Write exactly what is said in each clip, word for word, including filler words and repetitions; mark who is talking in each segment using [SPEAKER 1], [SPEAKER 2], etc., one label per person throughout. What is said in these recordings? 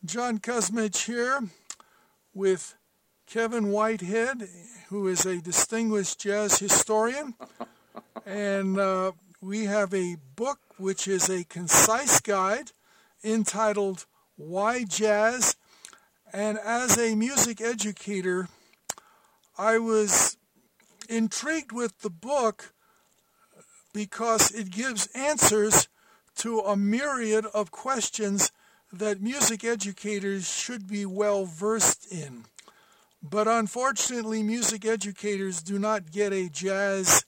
[SPEAKER 1] John Kuzmich here with Kevin Whitehead, who is a distinguished jazz historian. And uh, we have a book which is a concise guide entitled Why Jazz? And as a music educator, I was intrigued with the book because it gives answers to a myriad of questions that music educators should be well versed in. But unfortunately, music educators do not get a jazz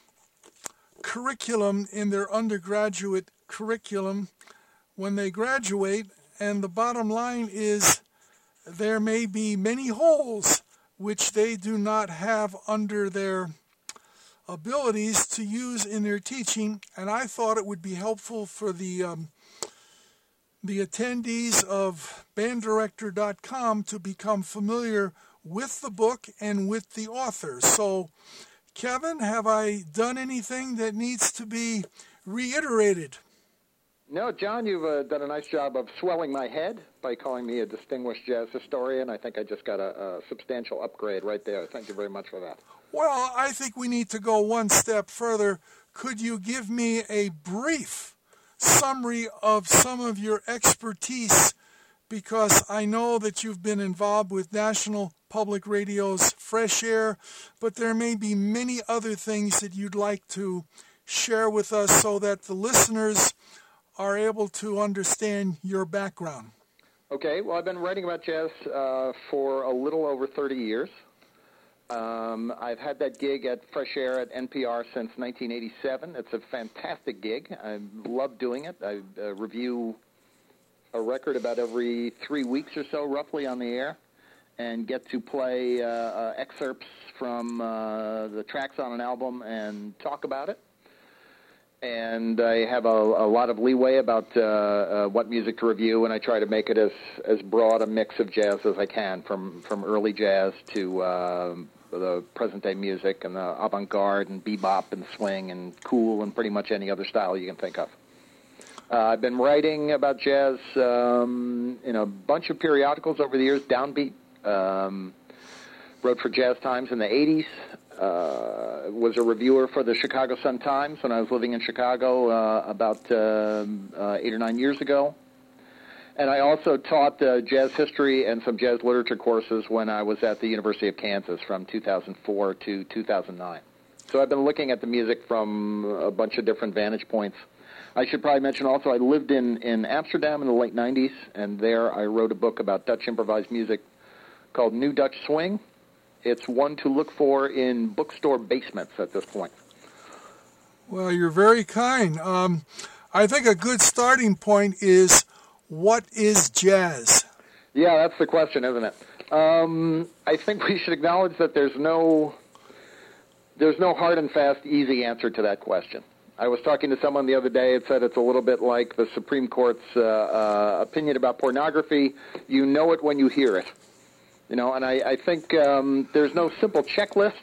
[SPEAKER 1] curriculum in their undergraduate curriculum when they graduate, and the bottom line is there may be many holes which they do not have under their abilities to use in their teaching, and I thought it would be helpful for the um, the attendees of band director dot com to become familiar with the book and with the author. So, Kevin, have I done anything that needs to be reiterated?
[SPEAKER 2] No, John, you've uh, done a nice job of swelling my head by calling me a distinguished jazz historian. I think I just got a, a substantial upgrade right there. Thank you very much for that.
[SPEAKER 1] Well, I think we need to go one step further. Could you give me a brief summary of some of your expertise? Because I know that you've been involved with National Public Radio's Fresh Air, but there may be many other things that you'd like to share with us so that the listeners are able to understand your background.
[SPEAKER 2] Okay, well, I've been writing about jazz uh, for a little over thirty years. Um, I've had that gig at Fresh Air at N P R since nineteen eighty-seven. It's a fantastic gig. I love doing it. I uh, review a record about every three weeks or so, roughly, on the air, and get to play uh, uh, excerpts from uh, the tracks on an album and talk about it. And I have a, a lot of leeway about uh, uh, what music to review, and I try to make it as, as broad a mix of jazz as I can, from, from early jazz to uh, the present-day music and the avant-garde and bebop and swing and cool and pretty much any other style you can think of. Uh, I've been writing about jazz um, in a bunch of periodicals over the years. Downbeat, um, wrote for Jazz Times in the eighties, uh, was a reviewer for the Chicago Sun-Times when I was living in Chicago uh, about uh, uh, eight or nine years ago. And I also taught uh, jazz history and some jazz literature courses when I was at the University of Kansas from two thousand four to two thousand nine. So I've been looking at the music from a bunch of different vantage points. I should probably mention also I lived in, in Amsterdam in the late nineties, and there I wrote a book about Dutch improvised music called New Dutch Swing. It's one to look for in bookstore basements at this point.
[SPEAKER 1] Well, you're very kind. Um, I think a good starting point is, what is jazz?
[SPEAKER 2] Yeah, that's the question, isn't it? Um, I think we should acknowledge that there's no, there's no hard and fast, easy answer to that question. I was talking to someone the other day that said it's a little bit like the Supreme Court's uh, uh, opinion about pornography. You know it when you hear it. You know, and I, I think um, there's no simple checklist.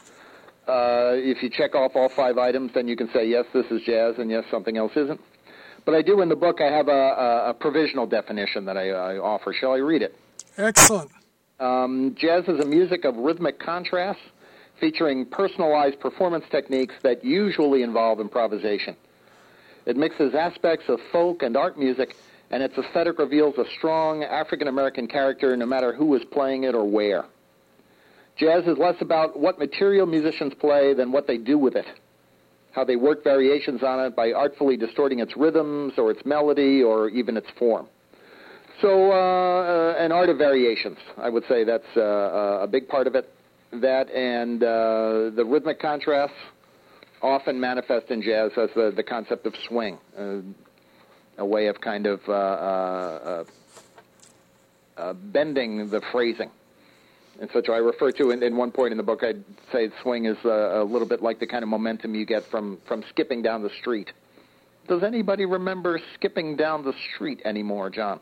[SPEAKER 2] Uh, if you check off all five items, then you can say, yes, this is jazz, and yes, something else isn't. But I do in the book, I have a, a, a provisional definition that I, I offer. Shall I read it?
[SPEAKER 1] Excellent.
[SPEAKER 2] Um, jazz is a music of rhythmic contrast, featuring personalized performance techniques that usually involve improvisation. It mixes aspects of folk and art music, and its aesthetic reveals a strong African-American character no matter who is playing it or where. Jazz is less about what material musicians play than what they do with it, how they work variations on it by artfully distorting its rhythms or its melody or even its form. So uh, an art of variations, I would say that's uh, a big part of it. That and uh, the rhythmic contrasts often manifest in jazz as the, the concept of swing, uh, a way of kind of uh, uh, uh, bending the phrasing. And such, I refer to in, in one point in the book, I'd say swing is uh, a little bit like the kind of momentum you get from, from skipping down the street. Does anybody remember skipping down the street anymore, John?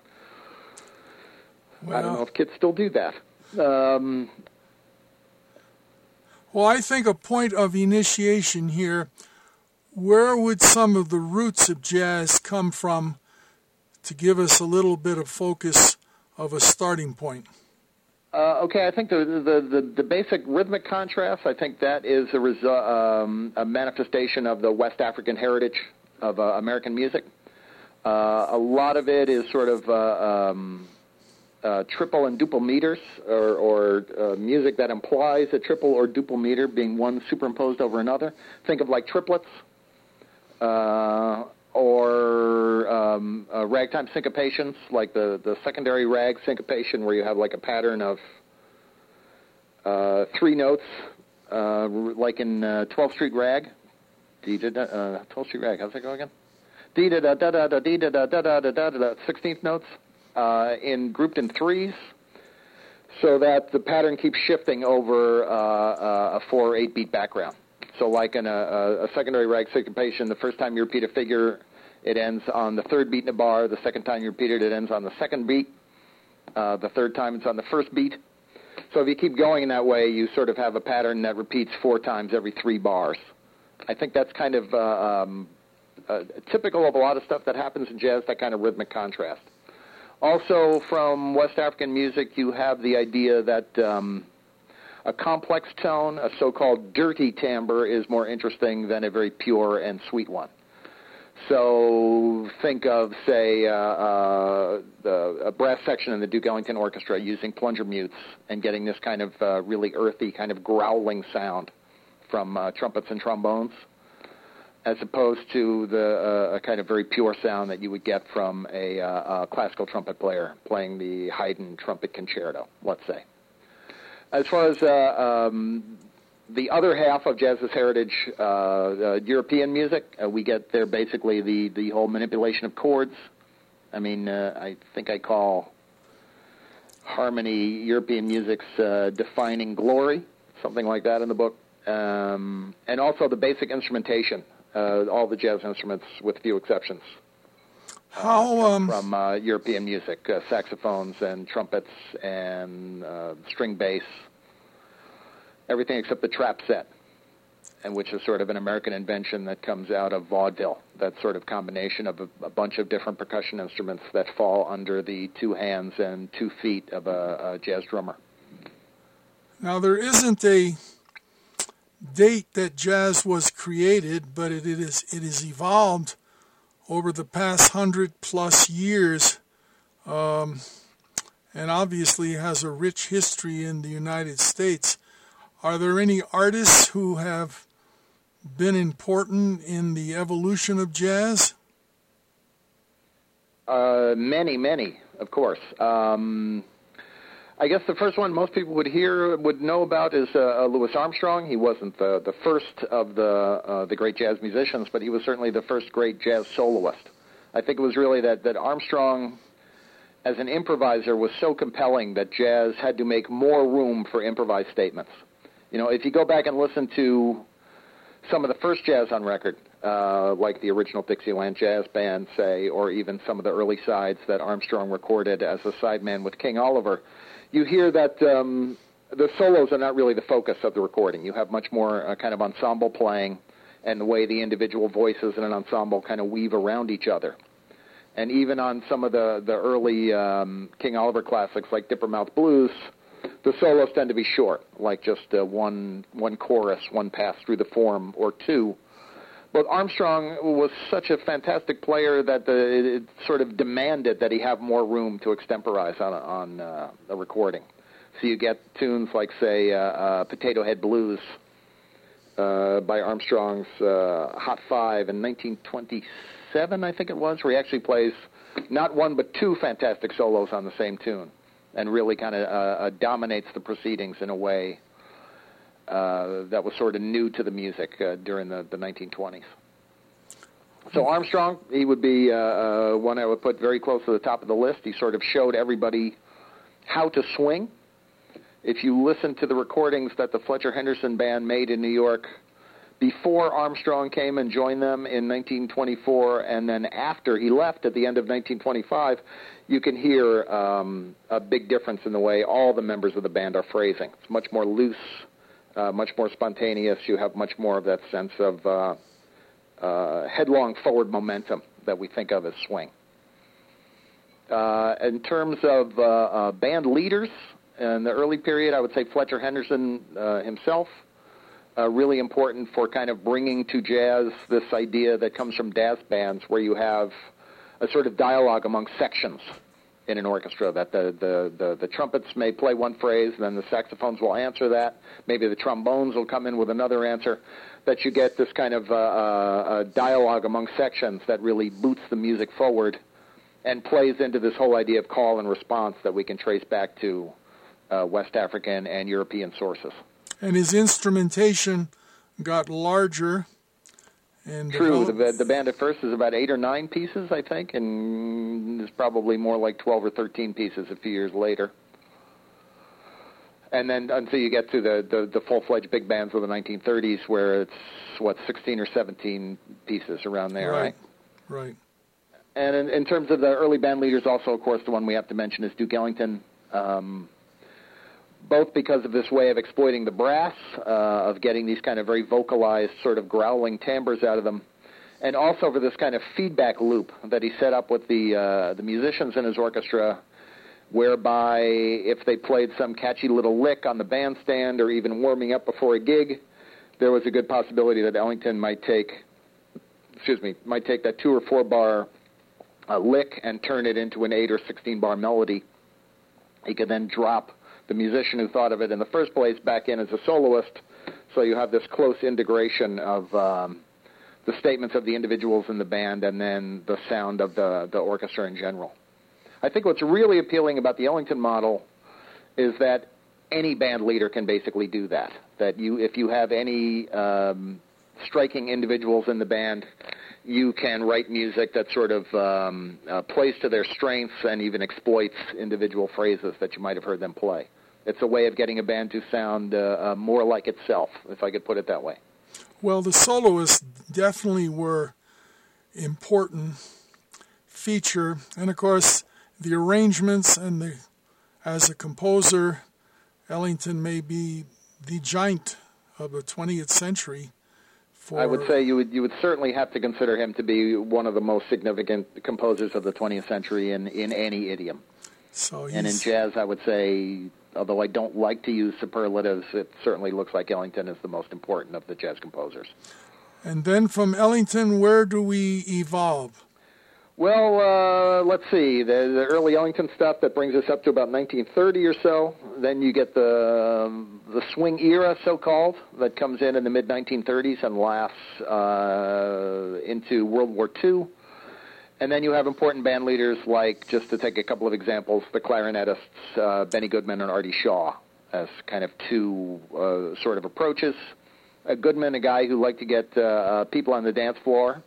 [SPEAKER 1] Well,
[SPEAKER 2] I don't know if kids still do that. Um,
[SPEAKER 1] well, I think a point of initiation here, where would some of the roots of jazz come from to give us a little bit of focus of a starting point?
[SPEAKER 2] Uh, okay, I think the, the, the, the basic rhythmic contrast, I think that is a, resu- um, a manifestation of the West African heritage of uh, American music. Uh, a lot of it is sort of uh, um, uh, triple and duple meters, or, or uh, music that implies a triple or duple meter being one superimposed over another. Think of like triplets, uh, or um, uh, ragtime syncopations, like the, the secondary rag syncopation, where you have like a pattern of uh, three notes, uh, like in uh, twelfth Street Rag. Uh, twelfth Street Rag, how's that go again? D da da da da da da da da da da da da. Sixteenth notes uh, in grouped in threes, so that the pattern keeps shifting over uh, uh, a four or eight beat background. So like in a, a secondary rag syncopation, the first time you repeat a figure, it ends on the third beat in a bar. The second time you repeat it, it ends on the second beat. Uh, the third time, it's on the first beat. So if you keep going in that way, you sort of have a pattern that repeats four times every three bars. I think that's kind of uh, um, uh, typical of a lot of stuff that happens in jazz, that kind of rhythmic contrast. Also, from West African music, you have the idea that um, a complex tone, a so-called dirty timbre, is more interesting than a very pure and sweet one. So think of, say, uh, uh, the, a brass section in the Duke Ellington Orchestra using plunger mutes and getting this kind of uh, really earthy, kind of growling sound from uh, trumpets and trombones, as opposed to the uh, a kind of very pure sound that you would get from a, uh, a classical trumpet player playing the Haydn trumpet concerto, let's say. As far as uh, um, the other half of jazz's heritage, uh, uh, European music, uh, we get there basically the, the whole manipulation of chords. I mean, uh, I think I call harmony European music's uh, defining glory, something like that in the book. Um, and also the basic instrumentation, uh, all the jazz instruments with few exceptions.
[SPEAKER 1] How
[SPEAKER 2] uh,
[SPEAKER 1] um,
[SPEAKER 2] from uh, European music, uh, saxophones and trumpets and uh, string bass, everything except the trap set, and which is sort of an American invention that comes out of vaudeville, that sort of combination of a, a bunch of different percussion instruments that fall under the two hands and two feet of a, a jazz drummer.
[SPEAKER 1] Now, there isn't a date that jazz was created, but it, it is it is evolved over the past hundred plus years, um, and obviously has a rich history in the United States. Are there any artists who have been important in the evolution of jazz?
[SPEAKER 2] Uh, many, many, of course. Um, I guess the first one most people would hear, would know about is uh, Louis Armstrong. He wasn't the, the first of the uh, the great jazz musicians, but he was certainly the first great jazz soloist. I think it was really that, that Armstrong, as an improviser, was so compelling that jazz had to make more room for improvised statements. You know, if you go back and listen to some of the first jazz on record, uh, like the original Dixieland Jazz Band, say, or even some of the early sides that Armstrong recorded as a sideman with King Oliver, you hear that um, the solos are not really the focus of the recording. You have much more uh, kind of ensemble playing and the way the individual voices in an ensemble kind of weave around each other. And even on some of the, the early um, King Oliver classics like Dipper Mouth Blues, the solos tend to be short, like just uh, one one chorus, one pass through the form, or two. But Armstrong was such a fantastic player that the, it, it sort of demanded that he have more room to extemporize on, on uh, a recording. So you get tunes like, say, uh, uh, Potato Head Blues uh, by Armstrong's uh, Hot Five in nineteen twenty-seven, I think it was, where he actually plays not one but two fantastic solos on the same tune, and really kind of uh, uh, dominates the proceedings in a way uh, that was sort of new to the music uh, during the, the nineteen twenties. So Armstrong, he would be uh, uh, one I would put very close to the top of the list. He sort of showed everybody how to swing. If you listen to the recordings that the Fletcher Henderson Band made in New York before Armstrong came and joined them in nineteen twenty-four, and then after he left at the end of nineteen twenty-five, you can hear um, a big difference in the way all the members of the band are phrasing. It's much more loose, uh, much more spontaneous. You have much more of that sense of uh, uh, headlong forward momentum that we think of as swing. Uh, in terms of uh, uh, band leaders in the early period, I would say Fletcher Henderson uh, himself, uh, really important for kind of bringing to jazz this idea that comes from jazz bands where you have a sort of dialogue among sections in an orchestra, that the, the, the, the trumpets may play one phrase, and then the saxophones will answer that. Maybe the trombones will come in with another answer, that you get this kind of uh, uh, dialogue among sections that really boots the music forward and plays into this whole idea of call and response that we can trace back to uh, West African and European sources.
[SPEAKER 1] And his instrumentation got larger. And
[SPEAKER 2] True. The, the band at first is about eight or nine pieces, I think, and it's probably more like twelve or thirteen pieces a few years later. And then until you get to the, the, the full-fledged big bands of the nineteen thirties where it's, what, sixteen or seventeen pieces around there, right?
[SPEAKER 1] Right. right.
[SPEAKER 2] And in, in terms of the early band leaders, also, of course, the one we have to mention is Duke Ellington, um, both because of this way of exploiting the brass, uh, of getting these kind of very vocalized sort of growling timbres out of them, and also for this kind of feedback loop that he set up with the uh, the musicians in his orchestra, whereby if they played some catchy little lick on the bandstand or even warming up before a gig, there was a good possibility that Ellington might take, excuse me, might take that two or four bar uh, lick and turn it into an eight or sixteen bar melody. He could then drop the musician who thought of it in the first place back in as a soloist, so you have this close integration of um, the statements of the individuals in the band and then the sound of the, the orchestra in general. I think what's really appealing about the Ellington model is that any band leader can basically do that, that you, if you have any um, striking individuals in the band, you can write music that sort of um, uh, plays to their strengths and even exploits individual phrases that you might have heard them play. It's a way of getting a band to sound uh, uh, more like itself, if I could put it that way.
[SPEAKER 1] Well, the soloists definitely were important feature, and of course, the arrangements and the, as a composer, Ellington may be the giant of the twentieth century. For
[SPEAKER 2] I would say you would you would certainly have to consider him to be one of the most significant composers of the twentieth century in, in any idiom.
[SPEAKER 1] So
[SPEAKER 2] and in jazz, I would say, although I don't like to use superlatives, it certainly looks like Ellington is the most important of the jazz composers.
[SPEAKER 1] And then from Ellington, where do we evolve?
[SPEAKER 2] Well, uh, let's see. The, the early Ellington stuff that brings us up to about nineteen thirty or so. Then you get the um, the swing era, so-called, that comes in in the mid nineteen thirties and lasts uh, into World War Two. And then you have important band leaders like, just to take a couple of examples, the clarinetists uh, Benny Goodman and Artie Shaw as kind of two uh, sort of approaches. Uh, Goodman, a guy who liked to get uh, uh, people on the dance floor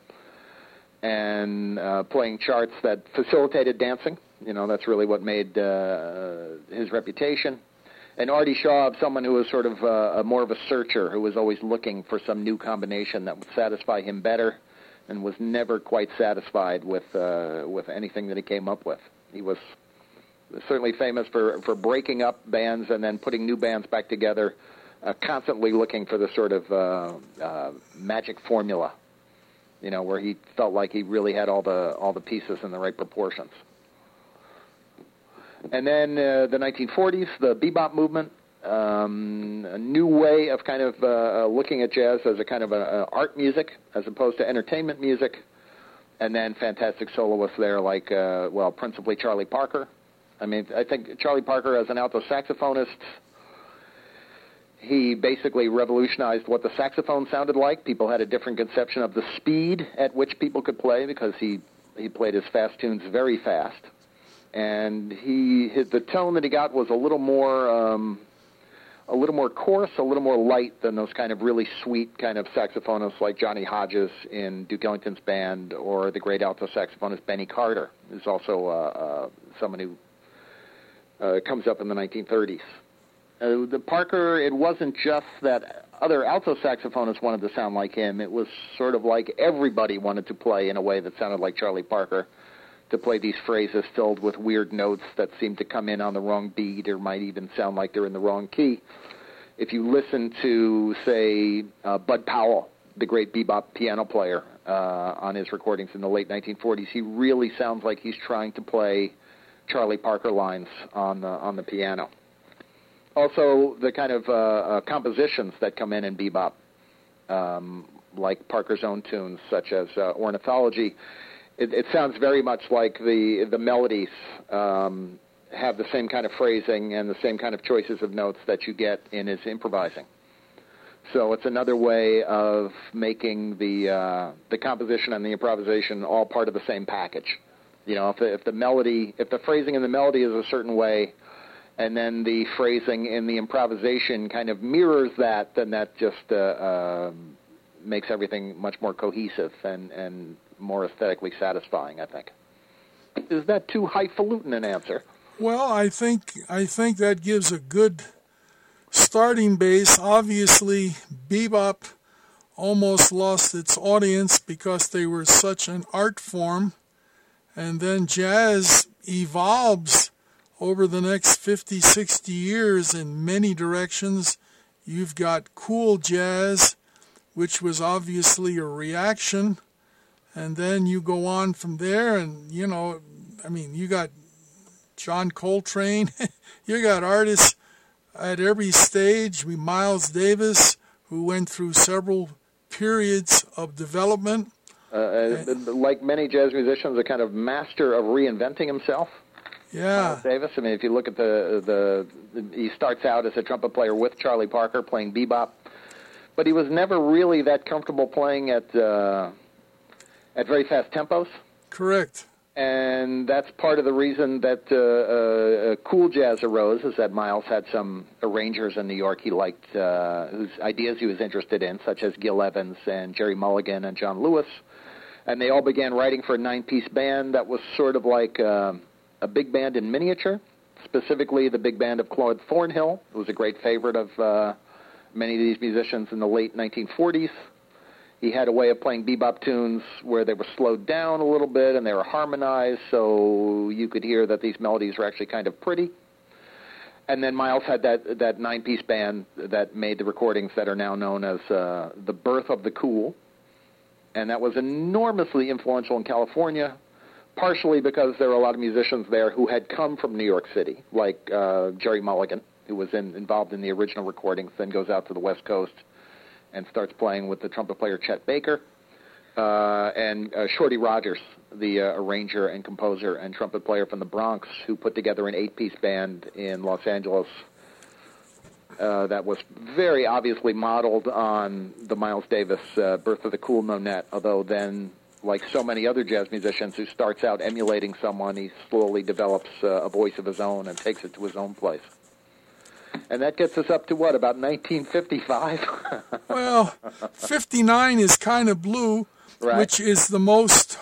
[SPEAKER 2] and uh, playing charts that facilitated dancing. You know, that's really what made uh, his reputation. And Artie Shaw, someone who was sort of uh, a more of a searcher, who was always looking for some new combination that would satisfy him better, and was never quite satisfied with uh, with anything that he came up with. He was certainly famous for, for breaking up bands and then putting new bands back together, uh, constantly looking for the sort of uh, uh, magic formula, you know, where he felt like he really had all the all the pieces in the right proportions. And then uh, the nineteen forties, the bebop movement, um, a new way of kind of uh, looking at jazz as a kind of a, a art music as opposed to entertainment music. And then fantastic soloists there like, uh, well, principally Charlie Parker. I mean, I think Charlie Parker as an alto saxophonist, he basically revolutionized what the saxophone sounded like. People had a different conception of the speed at which people could play because he, he played his fast tunes very fast. And he his, the tone that he got was a little more um, a little more coarse, a little more light than those kind of really sweet kind of saxophonists like Johnny Hodges in Duke Ellington's band, or the great alto saxophonist Benny Carter, who's also uh, uh, someone who uh, comes up in the nineteen thirties. Uh, the Parker, it wasn't just that other alto saxophonists wanted to sound like him. It was sort of like everybody wanted to play in a way that sounded like Charlie Parker, to play these phrases filled with weird notes that seem to come in on the wrong beat or might even sound like they're in the wrong key. If you listen to, say, uh, Bud Powell, the great bebop piano player, uh, on his recordings in the late nineteen forties, he really sounds like he's trying to play Charlie Parker lines on the on the piano. Also, the kind of uh, uh, compositions that come in in bebop, um, like Parker's own tunes, such as uh, Ornithology. It, it sounds very much like the the melodies um, have the same kind of phrasing and the same kind of choices of notes that you get in his improvising. So it's another way of making the uh, the composition and the improvisation all part of the same package. You know, if the, if the melody, if the phrasing in the melody is a certain way, and then the phrasing in the improvisation kind of mirrors that, then that just uh, uh, makes everything much more cohesive and, and more aesthetically satisfying, I think. Is that too highfalutin an answer?
[SPEAKER 1] Well, I think I think that gives a good starting base. Obviously, bebop almost lost its audience because they were such an art form, and then jazz evolves over the next fifty, sixty years in many directions. You've got cool jazz, which was obviously a reaction, and then you go on from there, and, you know, I mean, you got John Coltrane, you got artists at every stage. We Miles Davis, who went through several periods of development.
[SPEAKER 2] Uh, like many jazz musicians, a kind of master of reinventing himself.
[SPEAKER 1] Yeah.
[SPEAKER 2] Miles Davis. I mean, if you look at the, the, the, he starts out as a trumpet player with Charlie Parker playing bebop, but he was never really that comfortable playing at uh, at very fast tempos.
[SPEAKER 1] Correct.
[SPEAKER 2] And that's part of the reason that uh, uh, cool jazz arose, is that Miles had some arrangers in New York he liked, uh, whose ideas he was interested in, such as Gil Evans and Jerry Mulligan and John Lewis. And they all began writing for a nine-piece band that was sort of like uh, a big band in miniature, specifically the big band of Claude Thornhill, who was a great favorite of uh, many of these musicians in the late nineteen forties. He had a way of playing bebop tunes where they were slowed down a little bit and they were harmonized, so you could hear that these melodies were actually kind of pretty. And then Miles had that that nine-piece band that made the recordings that are now known as uh, The Birth of the Cool. And that was enormously influential in California, partially because there were a lot of musicians there who had come from New York City, like uh, Jerry Mulligan, who was in, involved in the original recordings, then goes out to the West Coast and starts playing with the trumpet player Chet Baker, uh, and uh, Shorty Rogers, the uh, arranger and composer and trumpet player from the Bronx, who put together an eight-piece band in Los Angeles uh, that was very obviously modeled on the Miles Davis uh, Birth of the Cool nonet, although then, like so many other jazz musicians who starts out emulating someone, he slowly develops uh, a voice of his own and takes it to his own place. And that gets us up to, what, about nineteen fifty-five?
[SPEAKER 1] Well, fifty-nine is Kind of Blue,
[SPEAKER 2] right,
[SPEAKER 1] which is the most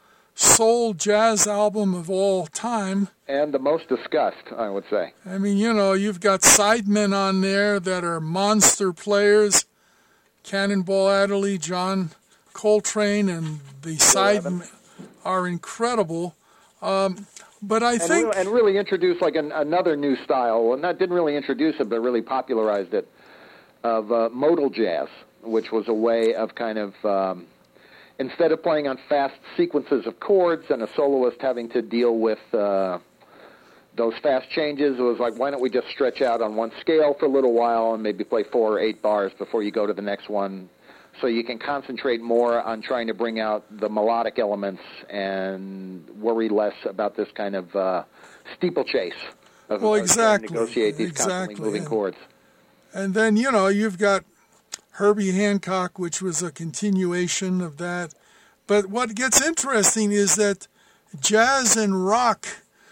[SPEAKER 1] sold jazz album of all time.
[SPEAKER 2] And the most discussed, I would say.
[SPEAKER 1] I mean, you know, you've got sidemen on there that are monster players. Cannonball Adderley, John Coltrane, and the sidemen are incredible. Um, But I
[SPEAKER 2] and
[SPEAKER 1] think...
[SPEAKER 2] Really, and really introduced like an, another new style. Well, not didn't really introduce it, but really popularized it, of uh, modal jazz, which was a way of kind of, um, instead of playing on fast sequences of chords and a soloist having to deal with uh, those fast changes, it was like, why don't we just stretch out on one scale for a little while and maybe play four or eight bars before you go to the next one, so you can concentrate more on trying to bring out the melodic elements and worry less about this kind of uh, steeplechase of,
[SPEAKER 1] well,
[SPEAKER 2] of
[SPEAKER 1] exactly.
[SPEAKER 2] trying to negotiate these
[SPEAKER 1] exactly.
[SPEAKER 2] constantly moving
[SPEAKER 1] and,
[SPEAKER 2] chords.
[SPEAKER 1] And then, you know, you've got Herbie Hancock, which was a continuation of that. But what gets interesting is that jazz and rock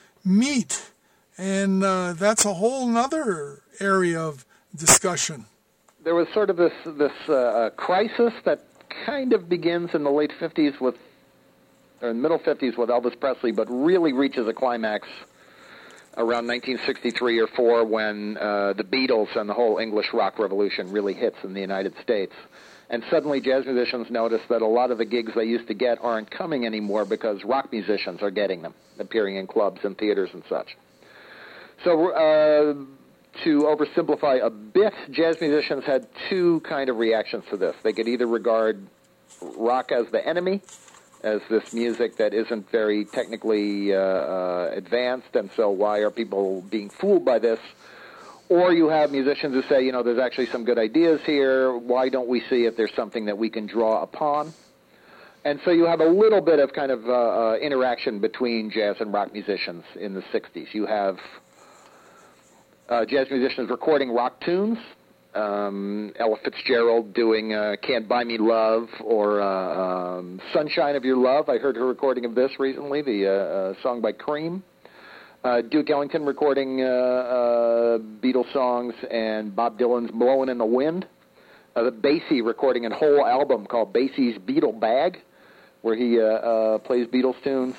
[SPEAKER 1] meet, and uh, that's a whole nother area of discussion.
[SPEAKER 2] There was sort of this this uh, crisis that kind of begins in the late fifties with, or in the middle fifties with Elvis Presley, but really reaches a climax around nineteen sixty-three or four when uh, the Beatles and the whole English rock revolution really hits in the United States. And suddenly jazz musicians notice that a lot of the gigs they used to get aren't coming anymore because rock musicians are getting them, appearing in clubs and theaters and such. So... Uh, To oversimplify a bit, jazz musicians had two kind of reactions to this. They could either regard rock as the enemy, as this music that isn't very technically uh, uh, advanced, and so why are people being fooled by this? Or you have musicians who say, you know, there's actually some good ideas here. Why don't we see if there's something that we can draw upon? And so you have a little bit of kind of uh, uh, interaction between jazz and rock musicians in the sixties. You have uh, jazz musicians recording rock tunes, um, Ella Fitzgerald doing uh, Can't Buy Me Love, or uh, um, Sunshine of Your Love. I heard her recording of this recently, the uh, uh, song by Cream. Uh, Duke Ellington recording uh, uh, Beatles songs, and Bob Dylan's Blowin' in the Wind. Uh, the Basie recording a whole album called Basie's Beatle Bag, where he uh, uh, plays Beatles tunes.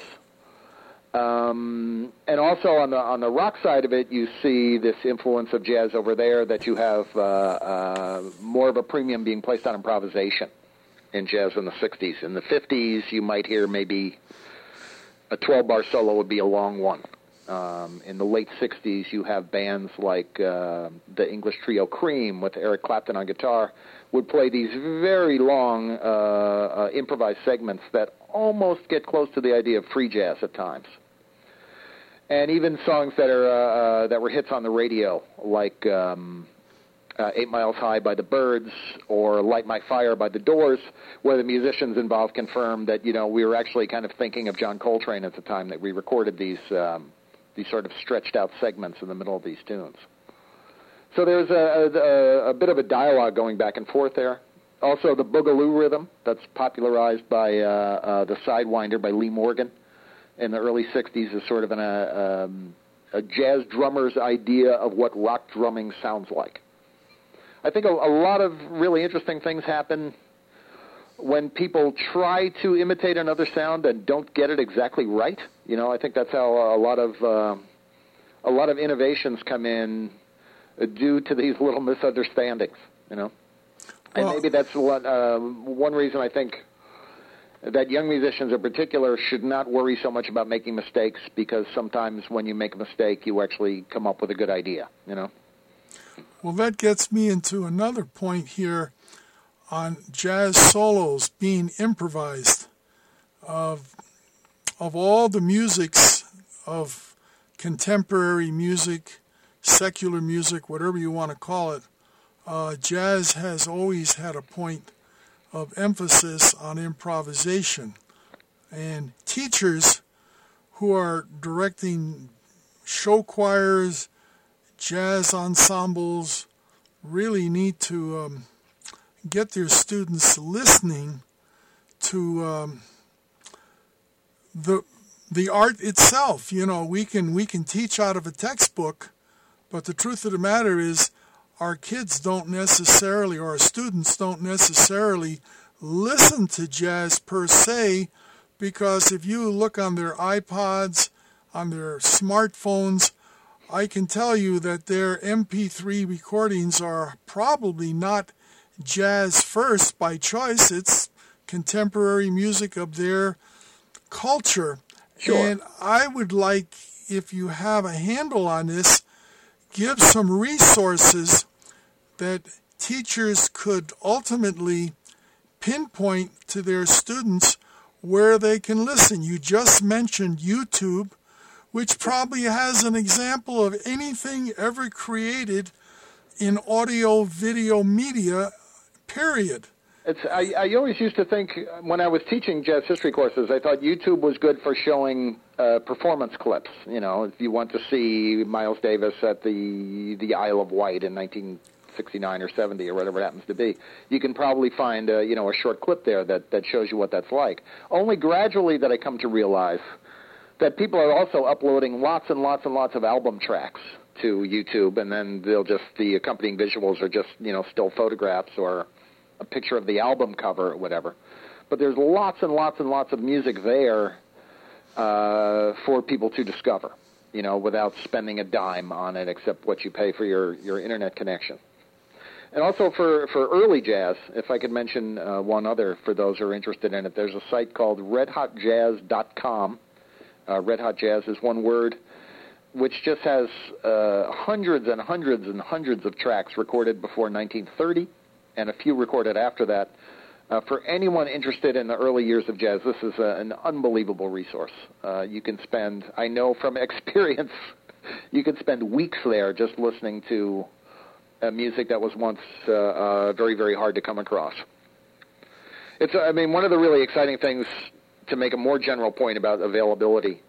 [SPEAKER 2] Um, and also on the on the rock side of it, you see this influence of jazz over there, that you have uh, uh, more of a premium being placed on improvisation in jazz in the sixties. In the fifties, you might hear maybe a twelve-bar solo would be a long one. Um, in the late sixties, you have bands like uh, the English trio Cream with Eric Clapton on guitar would play these very long uh, uh, improvised segments that almost get close to the idea of free jazz at times. And even songs that are uh, uh, that were hits on the radio, like um, uh, Eight Miles High by the Byrds or Light My Fire by the Doors, where the musicians involved confirmed that, you know, we were actually kind of thinking of John Coltrane at the time that we recorded these um, these sort of stretched out segments in the middle of these tunes. So there's a, a, a bit of a dialogue going back and forth there. Also, the boogaloo rhythm that's popularized by uh, uh, the Sidewinder by Lee Morgan in the early sixties is sort of an, uh, um, a jazz drummer's idea of what rock drumming sounds like. I think a, a lot of really interesting things happen when people try to imitate another sound and don't get it exactly right. You know, I think that's how a lot of uh, a lot of innovations come in due to these little misunderstandings. You know, well, and maybe that's one, uh, one reason I think that young musicians in particular should not worry so much about making mistakes, because sometimes when you make a mistake, you actually come up with a good idea. You know.
[SPEAKER 1] Well, that gets me into another point here on jazz solos being improvised. Of of all the musics of contemporary music, secular music, whatever you want to call it, uh, jazz has always had a point of emphasis on improvisation. And teachers who are directing show choirs, jazz ensembles, really need to um, get their students listening to um, the the art itself. You know, we can we can teach out of a textbook, but the truth of the matter is our kids don't necessarily, or our students don't necessarily listen to jazz per se, because if you look on their iPods, on their smartphones, I can tell you that their M P three recordings are probably not jazz first by choice. It's contemporary music of their culture.
[SPEAKER 2] Sure.
[SPEAKER 1] And I would like, if you have a handle on this, give some resources that teachers could ultimately pinpoint to their students where they can listen. You just mentioned YouTube, which probably has an example of anything ever created in audio video media, period.
[SPEAKER 2] It's, I, I always used to think, when I was teaching jazz history courses, I thought YouTube was good for showing uh, performance clips. You know, if you want to see Miles Davis at the the Isle of Wight in nineteen sixty-nine or seventy or whatever it happens to be, you can probably find uh, you know, a short clip there that, that shows you what that's like. Only gradually did I come to realize that people are also uploading lots and lots and lots of album tracks to YouTube, and then they'll just, the accompanying visuals are just, you know, still photographs or a picture of the album cover or whatever. But there's lots and lots and lots of music there uh, for people to discover, you know, without spending a dime on it except what you pay for your, your internet connection. And also for, for early jazz, if I could mention uh, one other for those who are interested in it, there's a site called red hot jazz dot com. Uh, Red Hot Jazz is one word, which just has uh, hundreds and hundreds and hundreds of tracks recorded before nineteen thirty, and a few recorded after that, Uh, for anyone interested in the early years of jazz, this is a, an unbelievable resource. Uh, you can spend, I know from experience, you can spend weeks there just listening to uh, music that was once uh, uh, very, very hard to come across. It's, I mean, one of the really exciting things, to make a more general point about availability,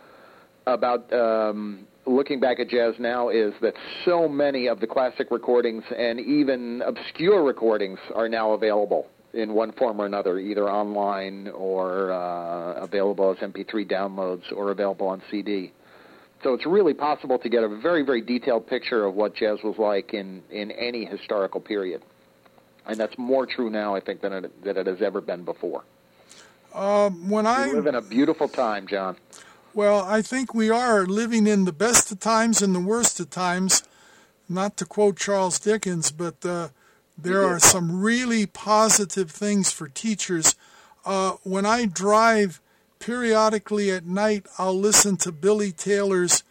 [SPEAKER 2] about um, looking back at jazz now, is that so many of the classic recordings and even obscure recordings are now available in one form or another, either online or uh, available as M P three downloads or available on C D. So it's really possible to get a very, very detailed picture of what jazz was like in, in any historical period. And that's more true now, I think, than it, than it has ever been before.
[SPEAKER 1] Um, when I
[SPEAKER 2] we live in a beautiful time, John.
[SPEAKER 1] Well, I think we are living in the best of times and the worst of times. Not to quote Charles Dickens, but uh, there are some really positive things for teachers. Uh, when I drive periodically at night, I'll listen to Billy Taylor's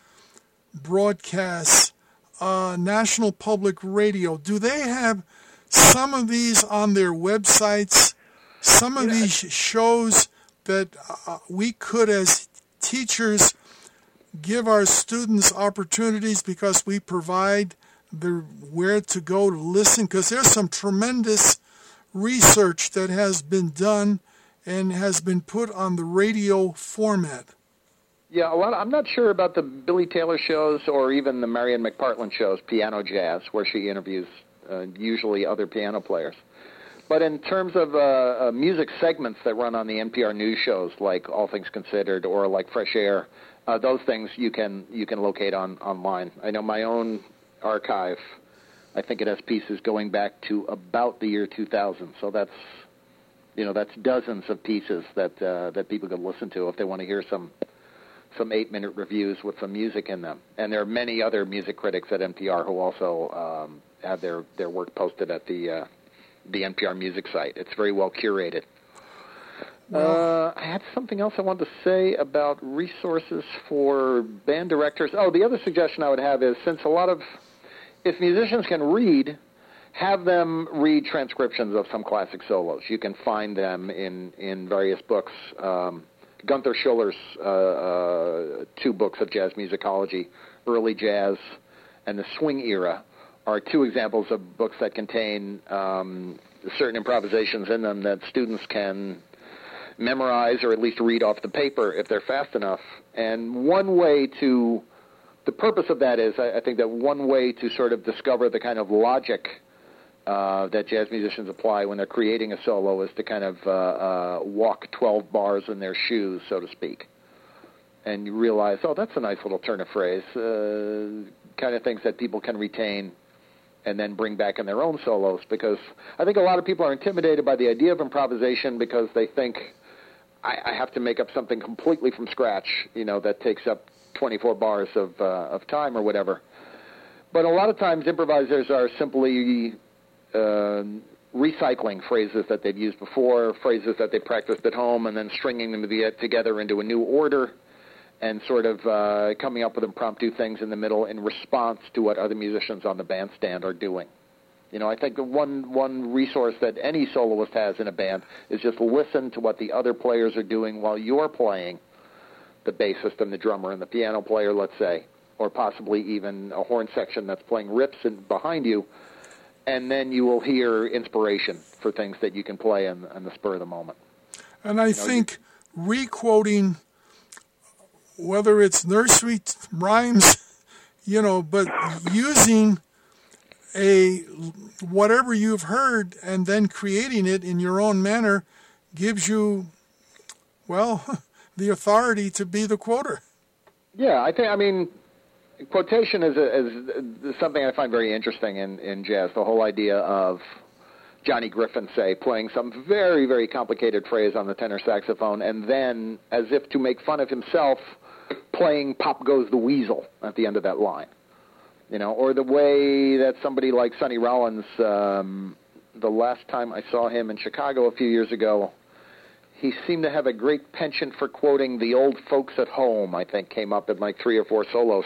[SPEAKER 1] broadcasts, uh, National Public Radio. Do they have some of these on their websites? Some of these shows that uh, we could, as teachers, give our students opportunities because we provide the where to go to listen, because there's some tremendous research that has been done and has been put on the radio format.
[SPEAKER 2] Yeah, a lot. I'm not sure about the Billy Taylor shows or even the Marian McPartland shows, Piano Jazz, where she interviews uh, usually other piano players. But in terms of uh, uh, music segments that run on the N P R news shows, like All Things Considered or like Fresh Air, uh, those things you can you can locate on online. I know my own archive, I think it has pieces going back to about the year two thousand. So that's, you know, that's dozens of pieces that uh, that people could listen to if they want to hear some some eight-minute reviews with some music in them. And there are many other music critics at N P R who also um, have their, their work posted at the uh, the N P R music site. It's very well curated. Uh, I had something else I wanted to say about resources for band directors. Oh, the other suggestion I would have is, since a lot of, if musicians can read, have them read transcriptions of some classic solos. You can find them in, in various books. Um, Gunther Schuller's uh, uh, two books of jazz musicology, Early Jazz and the Swing Era, are two examples of books that contain um, certain improvisations in them that students can memorize or at least read off the paper if they're fast enough. And one way to, the purpose of that is, I, I think that one way to sort of discover the kind of logic uh, that jazz musicians apply when they're creating a solo is to kind of uh, uh, walk twelve bars in their shoes, so to speak. And you realize, oh, that's a nice little turn of phrase, uh, kind of things that people can retain and then bring back in their own solos, because I think a lot of people are intimidated by the idea of improvisation because they think, I, I have to make up something completely from scratch, you know, that takes up twenty-four bars of uh, of time or whatever. But a lot of times improvisers are simply uh, recycling phrases that they've used before, phrases that they practiced at home, and then stringing them together into a new order, and sort of uh, coming up with impromptu things in the middle in response to what other musicians on the bandstand are doing. You know, I think the one one resource that any soloist has in a band is just listen to what the other players are doing while you're playing, the bassist and the drummer and the piano player, let's say, or possibly even a horn section that's playing riffs in, behind you, and then you will hear inspiration for things that you can play in, in the spur of the moment.
[SPEAKER 1] And I you know, think you, re-quoting, whether it's nursery rhymes, you know, but using a whatever you've heard and then creating it in your own manner gives you, well, the authority to be the quoter.
[SPEAKER 2] Yeah, I think, I mean, quotation is, a, is something I find very interesting in, in jazz, the whole idea of Johnny Griffin, say, playing some very, very complicated phrase on the tenor saxophone, and then, as if to make fun of himself, playing Pop Goes the Weasel at the end of that line. You know, or the way that somebody like Sonny Rollins, um, the last time I saw him in Chicago a few years ago, he seemed to have a great penchant for quoting The Old Folks at Home, I think, came up in like three or four solos.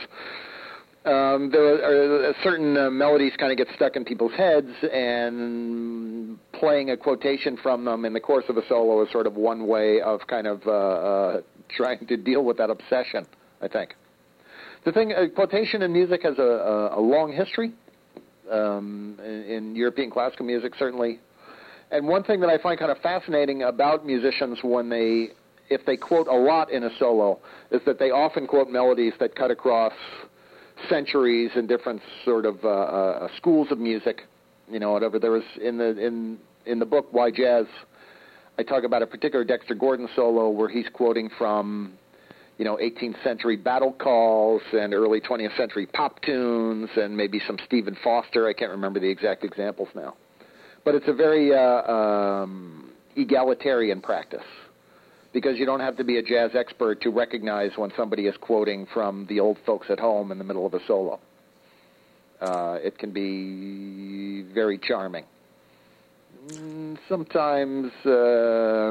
[SPEAKER 2] Um, there are, are certain uh, melodies kind of get stuck in people's heads, and playing a quotation from them in the course of a solo is sort of one way of kind of uh, uh, trying to deal with that obsession, I think. The thing, uh, quotation in music has a, a, a long history, um, in, in European classical music, certainly. And one thing that I find kind of fascinating about musicians when they, if they quote a lot in a solo, is that they often quote melodies that cut across centuries and different sort of uh, uh, schools of music. You know, whatever. There was in the in in the book Why Jazz, I talk about a particular Dexter Gordon solo where he's quoting from, you know, eighteenth century battle calls and early twentieth century pop tunes and maybe some Stephen Foster. I can't remember the exact examples now. But it's a very uh, um, egalitarian practice because you don't have to be a jazz expert to recognize when somebody is quoting from the old folks at home in the middle of a solo. Uh, it can be very charming. Sometimes, uh,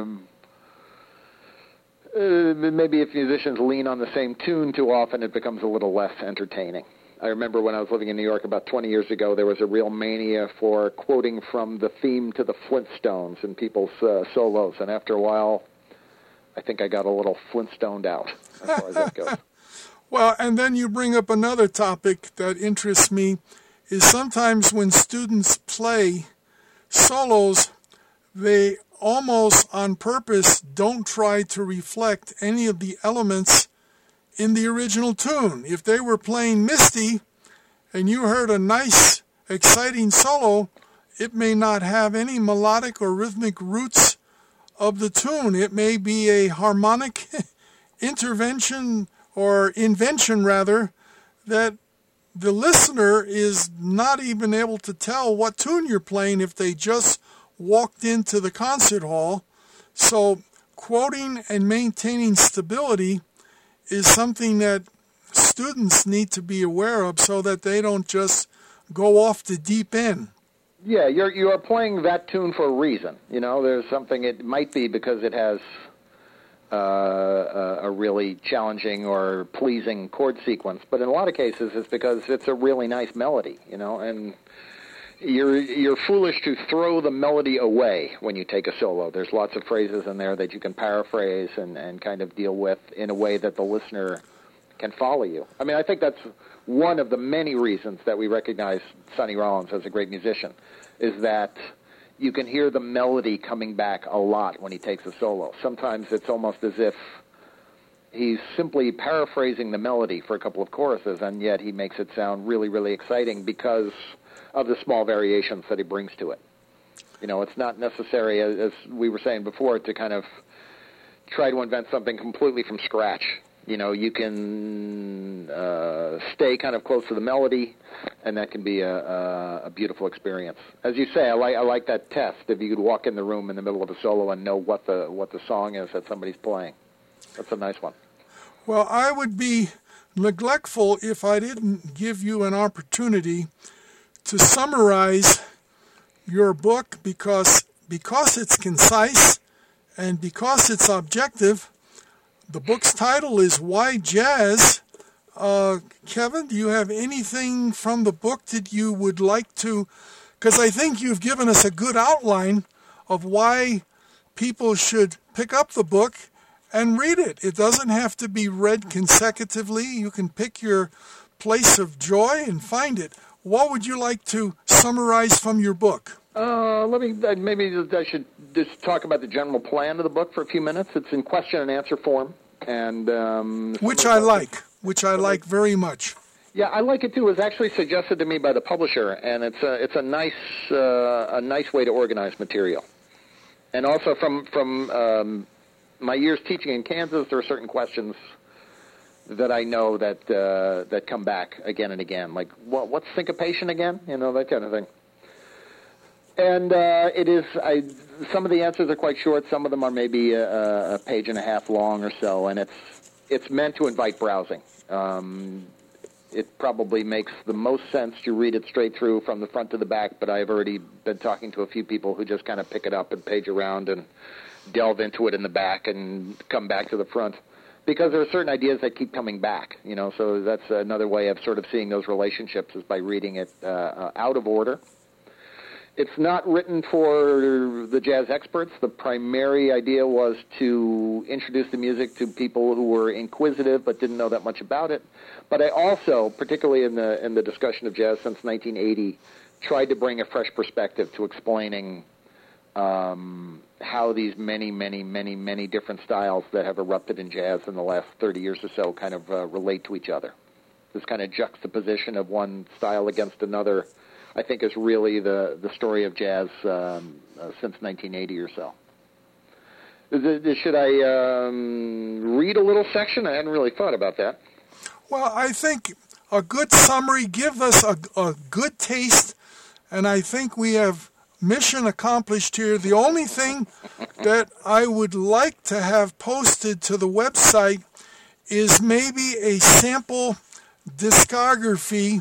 [SPEAKER 2] uh, maybe if musicians lean on the same tune too often, it becomes a little less entertaining. I remember when I was living in New York about twenty years ago, there was a real mania for quoting from the theme to the Flintstones in people's uh, solos, and after a while, I think I got a little Flintstoned out as far as that goes.
[SPEAKER 1] Well, and then you bring up another topic that interests me, is sometimes when students play solos, they almost on purpose don't try to reflect any of the elements in the original tune. If they were playing Misty and you heard a nice, exciting solo, it may not have any melodic or rhythmic roots of the tune. It may be a harmonic intervention or invention, rather, that the listener is not even able to tell what tune you're playing if they just walked into the concert hall. So quoting and maintaining stability is something that students need to be aware of so that they don't just go off the deep end.
[SPEAKER 2] Yeah, you're you are playing that tune for a reason. You know, there's something, it might be because it has Uh, a, a really challenging or pleasing chord sequence, but in a lot of cases it's because it's a really nice melody, you know, and you're you're foolish to throw the melody away when you take a solo. There's lots of phrases in there that you can paraphrase and, and kind of deal with in a way that the listener can follow you. I mean, I think that's one of the many reasons that we recognize Sonny Rollins as a great musician, is that you can hear the melody coming back a lot when he takes a solo. Sometimes it's almost as if he's simply paraphrasing the melody for a couple of choruses, and yet he makes it sound really, really exciting because of the small variations that he brings to it. You know, it's not necessary, as we were saying before, to kind of try to invent something completely from scratch. You know, you can uh, stay kind of close to the melody, and that can be a, a, a beautiful experience. As you say, I like I like that test. If you could walk in the room in the middle of a solo and know what the what the song is that somebody's playing, that's a nice one.
[SPEAKER 1] Well, I would be neglectful if I didn't give you an opportunity to summarize your book, because because it's concise and because it's objective. The book's title is Why Jazz? Uh, Kevin, do you have anything from the book that you would like to, because I think you've given us a good outline of why people should pick up the book and read it. It doesn't have to be read consecutively. You can pick your place of joy and find it. What would you like to summarize from your book?
[SPEAKER 2] Uh, let me, maybe I should just talk about the general plan of the book for a few minutes. It's in question and answer form. and um,
[SPEAKER 1] Which I like, which I like very much.
[SPEAKER 2] Yeah, I like it too. It was actually suggested to me by the publisher, and it's a, it's a nice, uh, a nice way to organize material. And also from, from um, my years teaching in Kansas, there are certain questions that I know that, uh, that come back again and again, like, what, what's syncopation again? You know, that kind of thing. And uh, it is, I, some of the answers are quite short. Some of them are maybe a, a page and a half long or so, and it's it's meant to invite browsing. Um, it probably makes the most sense to read it straight through from the front to the back, but I've already been talking to a few people who just kind of pick it up and page around and delve into it in the back and come back to the front. Because there are certain ideas that keep coming back, you know, so that's another way of sort of seeing those relationships is by reading it uh, out of order. It's not written for the jazz experts. The primary idea was to introduce the music to people who were inquisitive but didn't know that much about it. But I also, particularly in the in the discussion of jazz since nineteen eighty, tried to bring a fresh perspective to explaining um, how these many, many, many, many different styles that have erupted in jazz in the last thirty years or so kind of uh, relate to each other. This kind of juxtaposition of one style against another, I think, is really the, the story of jazz um, uh, since nineteen eighty or so. Should I um, read a little section? I hadn't really thought about that.
[SPEAKER 1] Well, I think a good summary gives us a, a good taste, and I think we have mission accomplished here. The only thing that I would like to have posted to the website is maybe a sample discography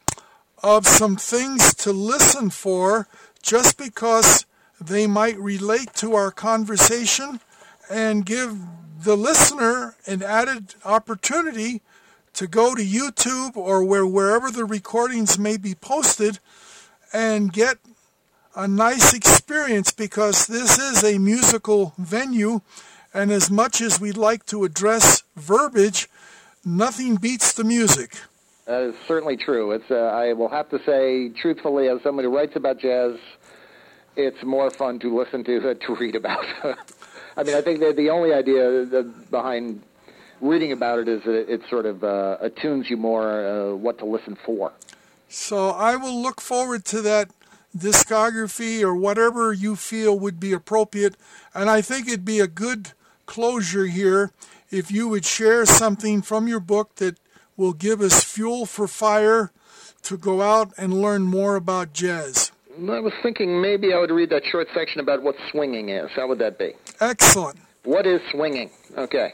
[SPEAKER 1] of some things to listen for, just because they might relate to our conversation, and give the listener an added opportunity to go to YouTube or where wherever the recordings may be posted and get a nice experience, because this is a musical venue, and as much as we'd like to address verbiage, nothing beats the music.
[SPEAKER 2] That is certainly true. It's uh, I will have to say, truthfully, as somebody who writes about jazz, it's more fun to listen to than to read about. I mean, I think that the only idea behind reading about it is that it sort of uh, attunes you more uh, what to listen for.
[SPEAKER 1] So I will look forward to that discography or whatever you feel would be appropriate, and I think it'd be a good closure here if you would share something from your book that will give us fuel for fire to go out and learn more about jazz.
[SPEAKER 2] I was thinking maybe I would read that short section about what swinging is. How would that be?
[SPEAKER 1] Excellent.
[SPEAKER 2] What is swinging? Okay.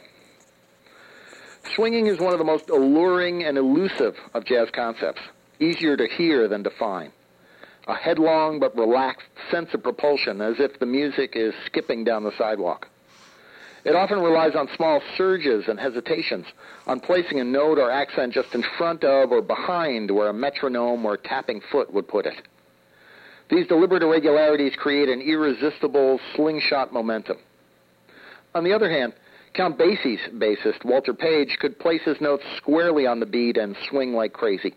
[SPEAKER 2] Swinging is one of the most alluring and elusive of jazz concepts, easier to hear than define. A headlong but relaxed sense of propulsion, as if the music is skipping down the sidewalk. It often relies on small surges and hesitations, on placing a note or accent just in front of or behind where a metronome or tapping foot would put it. These deliberate irregularities create an irresistible slingshot momentum. On the other hand, Count Basie's bassist, Walter Page, could place his notes squarely on the beat and swing like crazy.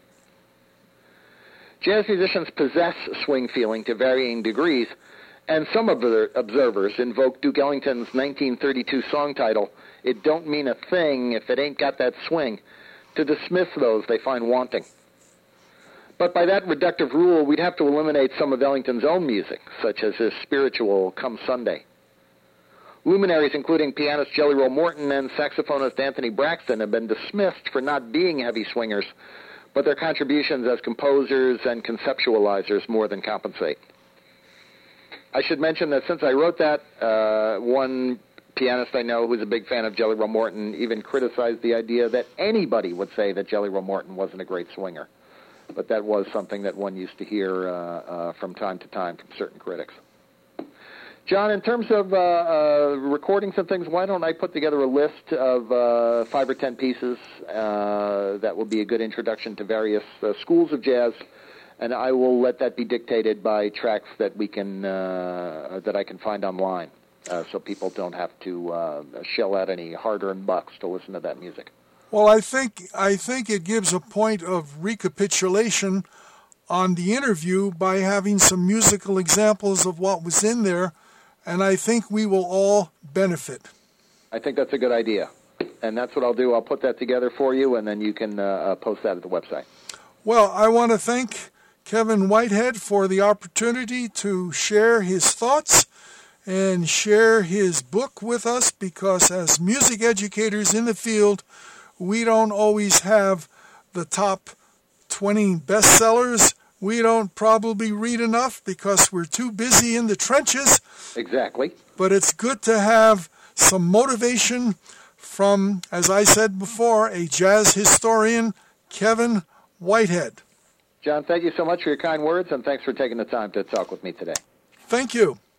[SPEAKER 2] Jazz musicians possess swing feeling to varying degrees, and some of the observers invoke Duke Ellington's nineteen thirty-two song title, "It Don't Mean a Thing If It Ain't Got That Swing," to dismiss those they find wanting. But by that reductive rule, we'd have to eliminate some of Ellington's own music, such as his spiritual Come Sunday. Luminaries including pianist Jelly Roll Morton and saxophonist Anthony Braxton have been dismissed for not being heavy swingers, but their contributions as composers and conceptualizers more than compensate. I should mention that since I wrote that, uh, one pianist I know who's a big fan of Jelly Roll Morton even criticized the idea that anybody would say that Jelly Roll Morton wasn't a great swinger. But that was something that one used to hear uh, uh, from time to time from certain critics. John, in terms of uh, uh, recordings and things, why don't I put together a list of uh, five or ten pieces uh, that will be a good introduction to various uh, schools of jazz, and I will let that be dictated by tracks that we can uh, that I can find online, uh, so people don't have to uh, shell out any hard-earned bucks to listen to that music.
[SPEAKER 1] Well, I think I think it gives a point of recapitulation on the interview by having some musical examples of what was in there, and I think we will all benefit.
[SPEAKER 2] I think that's a good idea, and that's what I'll do. I'll put that together for you, and then you can uh, post that at the website.
[SPEAKER 1] Well, I want to thank Kevin Whitehead for the opportunity to share his thoughts and share his book with us, because as music educators in the field, we don't always have the top twenty bestsellers. We don't probably read enough because we're too busy in the trenches.
[SPEAKER 2] Exactly.
[SPEAKER 1] But it's good to have some motivation from, as I said before, a jazz historian, Kevin Whitehead.
[SPEAKER 2] John, thank you so much for your kind words, and thanks for taking the time to talk with me today.
[SPEAKER 1] Thank you.